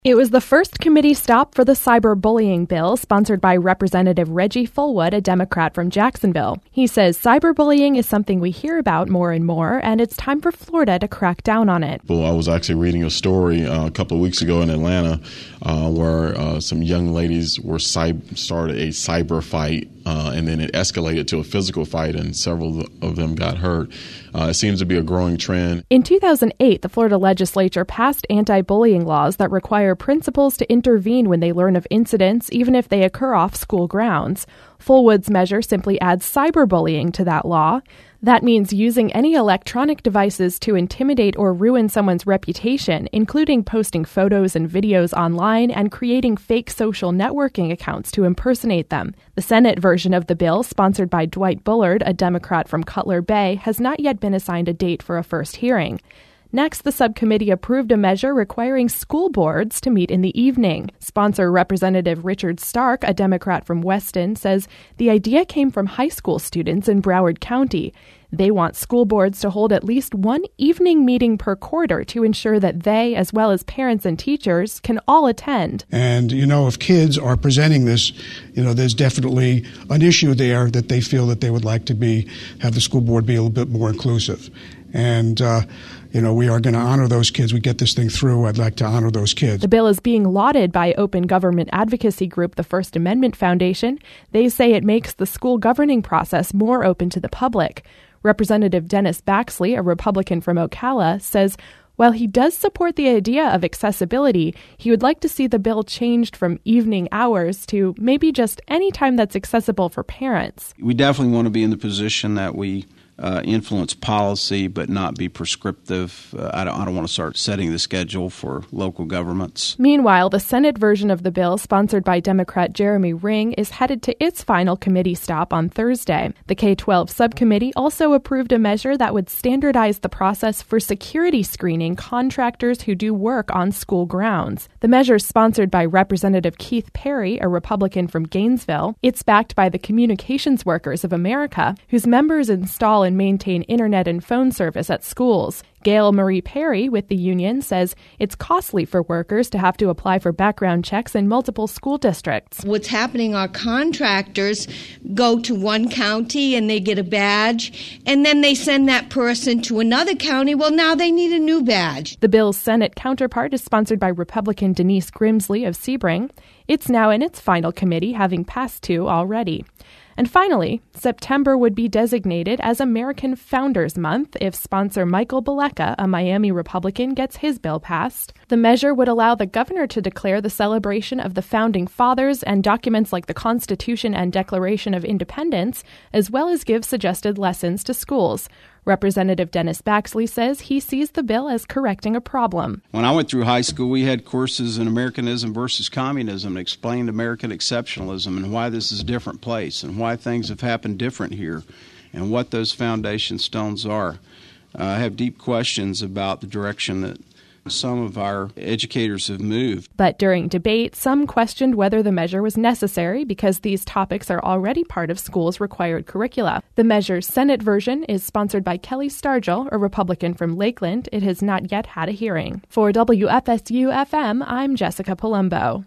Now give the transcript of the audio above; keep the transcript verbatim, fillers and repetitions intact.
It was the first committee stop for the cyberbullying bill, sponsored by Representative Reggie Fullwood, a Democrat from Jacksonville. He says cyberbullying is something we hear about more and more, and it's time for Florida to crack down on it. Well, I was actually reading a story uh, a couple of weeks ago in Atlanta uh, where uh, some young ladies were cy- started a cyber fight, uh, and then it escalated to a physical fight, and several of them got hurt. Uh, it seems to be a growing trend. In two thousand eight, the Florida legislature passed anti-bullying laws that require principals to intervene when they learn of incidents, even if they occur off school grounds. Fullwood's measure simply adds cyberbullying to that law. That means using any electronic devices to intimidate or ruin someone's reputation, including posting photos and videos online and creating fake social networking accounts to impersonate them. The Senate version of the bill, sponsored by Dwight Bullard, a Democrat from Cutler Bay, has not yet been assigned a date for a first hearing. Next, the subcommittee approved a measure requiring school boards to meet in the evening. Sponsor Representative Richard Stark, a Democrat from Weston, says the idea came from high school students in Broward County. They want school boards to hold at least one evening meeting per quarter to ensure that they, as well as parents and teachers, can all attend. And, you know, if kids are presenting this, you know, there's definitely an issue there that they feel that they would like to be, have the school board be a little bit more inclusive. And, uh, you know, we are going to honor those kids. We get this thing through. I'd like to honor those kids. The bill is being lauded by open government advocacy group, the First Amendment Foundation. They say it makes the school governing process more open to the public. Representative Dennis Baxley, a Republican from Ocala, says while he does support the idea of accessibility, he would like to see the bill changed from evening hours to maybe just any time that's accessible for parents. We definitely want to be in the position that we Uh, influence policy, but not be prescriptive. Uh, I don't, I don't want to start setting the schedule for local governments. Meanwhile, the Senate version of the bill, sponsored by Democrat Jeremy Ring, is headed to its final committee stop on Thursday. The K twelve subcommittee also approved a measure that would standardize the process for security screening contractors who do work on school grounds. The measure is sponsored by Representative Keith Perry, a Republican from Gainesville. It's backed by the Communications Workers of America, whose members install and maintain internet and phone service at schools. Gail Marie Perry with the union says it's costly for workers to have to apply for background checks in multiple school districts. What's happening, our contractors go to one county and they get a badge, and then they send that person to another county. Well, now they need a new badge. The bill's Senate counterpart is sponsored by Republican Denise Grimsley of Sebring. It's now in its final committee, having passed two already. And finally, September would be designated as American Founders Month if sponsor Michael Belecca, a Miami Republican, gets his bill passed. The measure would allow the governor to declare the celebration of the Founding Fathers and documents like the Constitution and Declaration of Independence, as well as give suggested lessons to schools. Representative Dennis Baxley says he sees the bill as correcting a problem. When I went through high school, we had courses in Americanism versus communism that explained American exceptionalism and why this is a different place and why things have happened different here and what those foundation stones are. Uh, I have deep questions about the direction that some of our educators have moved. But during debate, some questioned whether the measure was necessary because these topics are already part of schools' required curricula. The measure's Senate version is sponsored by Kelly Stargell, a Republican from Lakeland. It has not yet had a hearing. For W F S U F M, I'm Jessica Palumbo.